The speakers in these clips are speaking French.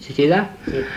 C'était là?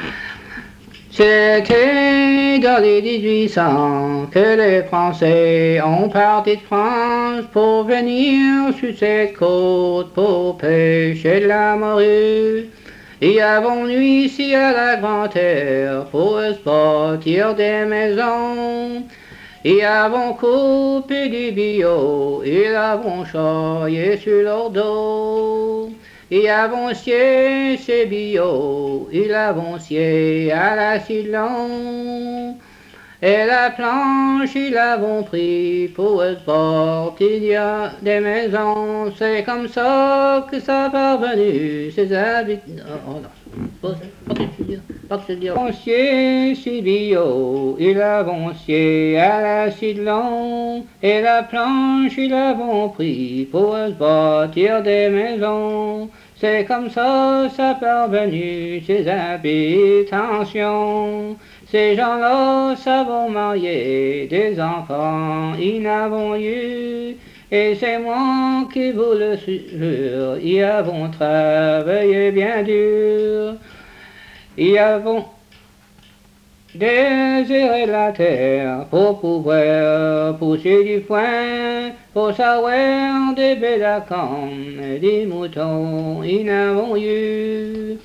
C'était dans les 1800 que les Français ont parti de France pour venir sur cette côte pour pêcher de la morue. Ils avons nuit ici à la grande terre pour se bâtir des maisons. Ils avons coupé du bio, ils avons charrié sur leur dos. Ils avons scié ces bio, ils avons scié à la Cidlon. Et la planche, ils l'avons pris pour se bâtir des maisons. C'est comme ça que ça parvenu, ces habitants. Oh non, pas que je dis. Scié ces bio, ils l'avons scié à la Cidlon. Et la planche, ils l'avons pris pour se bâtir des maisons. C'est comme ça parvenu, ces habitations. Ces gens-là savent marier des enfants, ils n'avons eu. Et c'est moi qui vous le jure, ils avons travaillé bien dur. Ils avons désiré la terre pour pouvoir pousser du foin, pour savoir des belles cornes, des moutons, ils n'avons eu.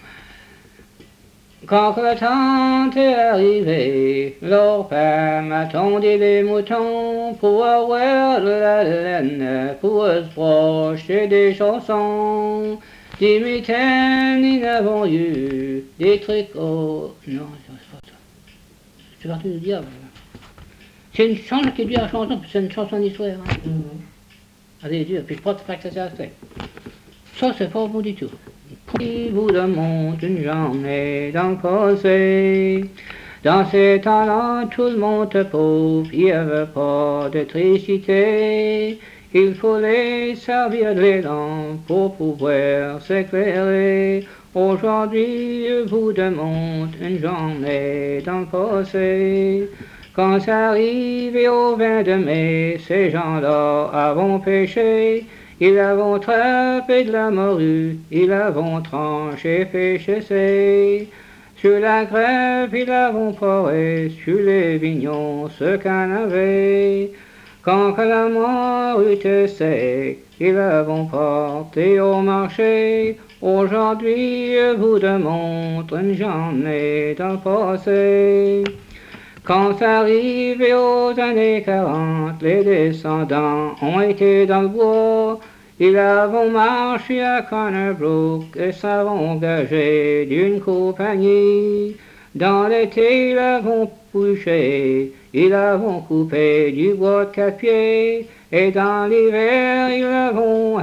Quand le temps est arrivé, leur femme attendait les moutons pour avoir de la laine, pour se brocher des chaussons. Des mitaines, ils n'avons eu, des tricots. Non, c'est pas ça. C'est parti du diable. C'est une chanson qui est dure à chanson, puis c'est une chanson d'histoire. Hein. Elle est dure, puis je crois que ça fait. Ça, c'est pas bon du tout. Il vous demande une journée dans le passé. Dans ces temps-là, tout le monde est pauvre, il n'y avait pas d'électricité. Il fallait servir de l'élan pour pouvoir s'éclairer. Aujourd'hui, je vous demande une journée dans le passé. Quand ça arrivait au 22 mai, ces gens-là avons péché. Ils avons trappé de la morue, ils avons tranché, fait chasser. Sur la grève, ils avons poré, sur les vignons, ce qu'on avait. Quand que la morue était sec, ils l'avons porté au marché. Aujourd'hui, je vous demande une journée dans le passé. Quand ça arrivait aux années 40, les descendants ont été dans le bois. Ils avons marché à Corner Brook et s'avont engagé d'une compagnie. Dans l'été, ils avons bouché, ils avons coupé du bois de 4 pieds. Et dans l'hiver, ils avons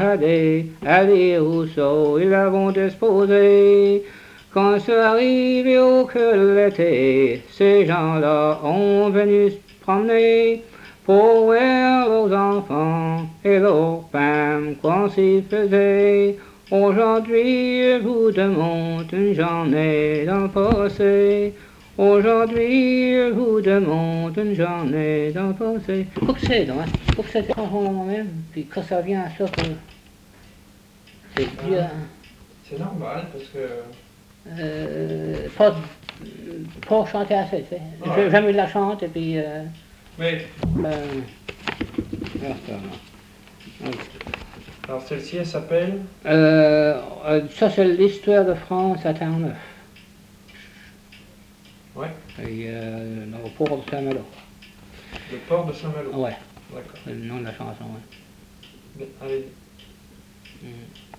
allé au saut, ils l'avons disposé. Quand c'est arrivé au cœur de l'été, ces gens-là ont venu se promener pour voir leurs enfants et leurs femmes qu'on s'y faisait. Aujourd'hui, je vous demande une journée dans le passé. Aujourd'hui, je vous demande une journée dans le passé. Faut que c'est, donc, faut que ça se transforme en moi-même, puis quand ça vient à ça, c'est dur. C'est normal, parce que... pas chanter assez, tu sais. Ouais. Jamais de la chante, et puis... Mais... Alors celle-ci, elle s'appelle ça, c'est l'histoire de France à Terre-Neuf. Ouais. Et au port de Saint-Malo. Le port de Saint-Malo. Ouais. D'accord. C'est le nom de la chanson, ouais. Mais, allez.